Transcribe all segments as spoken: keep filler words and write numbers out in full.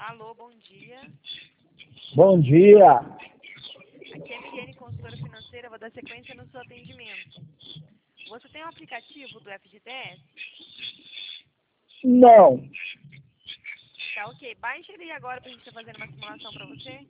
Alô, bom dia. Bom dia. Aqui é a Miriane, consultora financeira. Vou dar sequência no seu atendimento. Você tem o aplicativo do F G T S? Não. Tá ok. Baixe ele agora pra gente estar fazendo uma simulação pra você.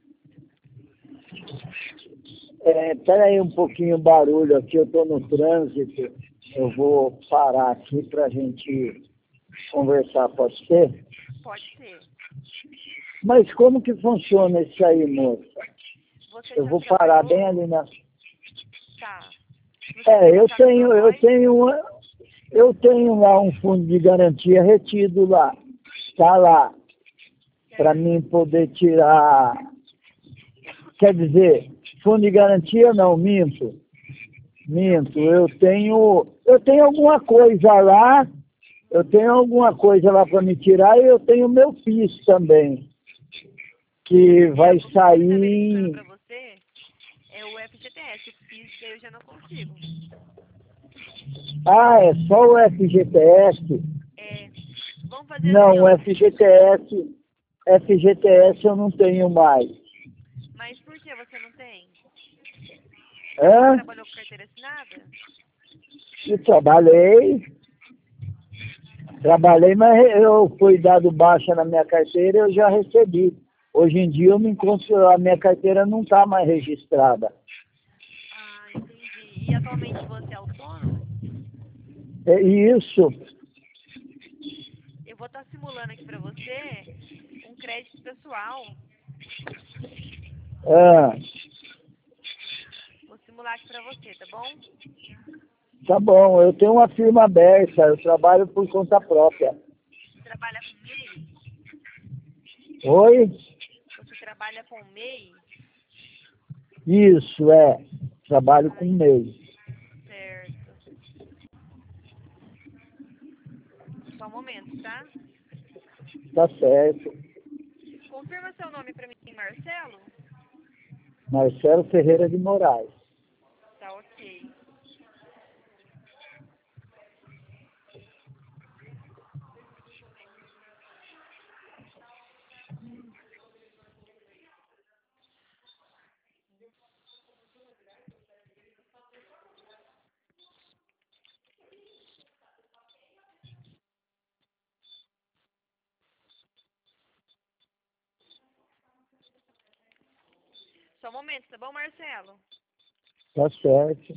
É, peraí um pouquinho o barulho aqui, eu estou no trânsito. Eu vou parar aqui para a gente conversar, pode ser? Pode ser. Mas como que funciona isso aí, moça? Você Eu já vou parar trabalhou? bem ali na... Tá. Você É, tem eu contato tenho, eu nós? tenho, eu tenho lá um fundo de garantia retido lá. Está lá. Para Certo. mim poder tirar... Quer dizer, fundo de garantia não, minto. Minto, eu tenho, eu tenho alguma coisa lá, eu tenho alguma coisa lá para me tirar e eu tenho meu PIS também, que vai É, o que está verificando sair... pra você é o F G T S. O PIS daí eu já não consigo. Ah, é só o F G T S? É, vamos fazer assim, Não, o ó. F G T S, F G T S eu não tenho mais. Mas por que você não tem? Você nunca Hã? trabalhou com carteira assinada? Eu trabalhei, trabalhei, mas eu fui dado baixa na minha carteira e eu já recebi. Hoje em dia eu me encontro, a minha carteira não está mais registrada. Ah, entendi. E atualmente você é autônomo? É isso. Eu vou estar simulando aqui pra você um crédito pessoal. Ah, Vou simular aqui pra você, tá bom? tá bom, eu tenho uma firma aberta, eu trabalho por conta própria. Você trabalha com M E I? Oi? Você trabalha com M E I? Isso, é. Trabalho com Ai, MEI. certo. Só um momento, tá? Tá certo. Confirma seu nome pra mim, Marcelo? Marcelo Ferreira de Moraes. Tá ok. Só um momento, tá bom, Marcelo? Tá certo.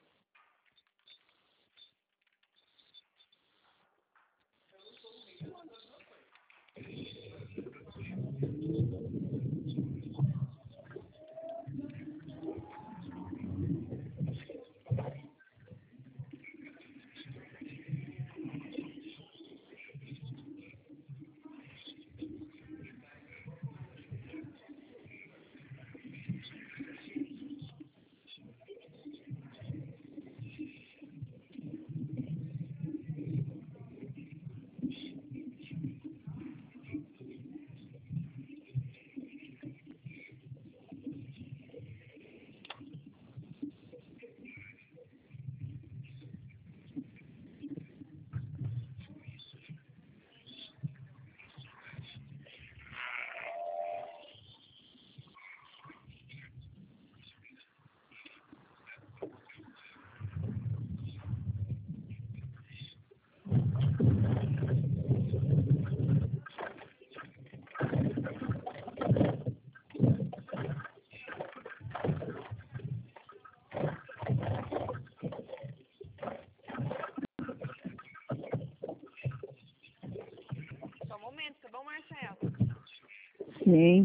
Só um momento, tá bom, Marcelo? Sim.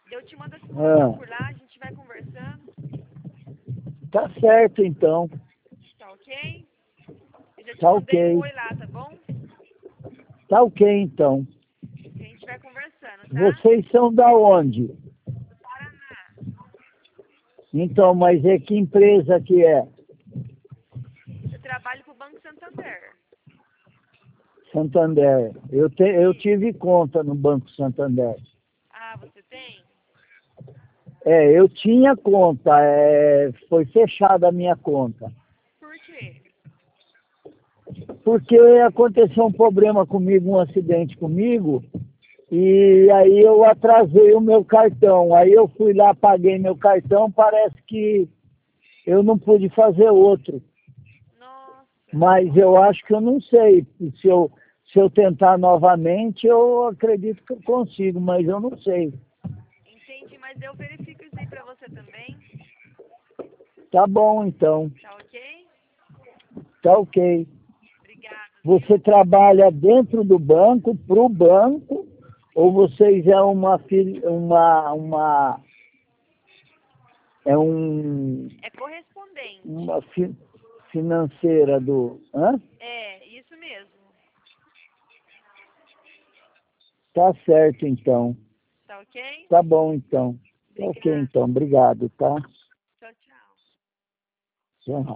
Eu te mando essa Ah. informação por lá, a gente vai conversando. Tá certo, então. Tá ok? Eu já te Tá mandei ok. um oi lá, tá bom? Tá ok, então. A gente vai conversando, tá? Vocês são da onde? Do Paraná. Então, mas é que empresa que é? Eu trabalho pro Banco Santander. Santander. Eu, te, eu tive conta no Banco Santander. Ah, você tem? É, eu tinha conta, é, foi fechada a minha conta. Por quê? Porque aconteceu um problema comigo, um acidente comigo, e aí eu atrasei o meu cartão. Aí eu fui lá, paguei meu cartão, parece que eu não pude fazer outro. Nossa. Mas eu acho que eu não sei. Se eu, se eu tentar novamente, eu acredito que eu consigo, mas eu não sei. Entendi, mas eu verifico isso aí pra você também. Tá bom, então. Tá ok? Tá ok. Obrigada, viu? Você trabalha dentro do banco, para o banco, ou vocês é uma, fili- uma, uma, é um, É correspondente. uma fi- financeira do... Hã? É, isso mesmo. Tá certo, então. Tá ok? Tá bom, então. Tá ok, Obrigada. então. Obrigado, tá? Tchau, tchau. Tchau.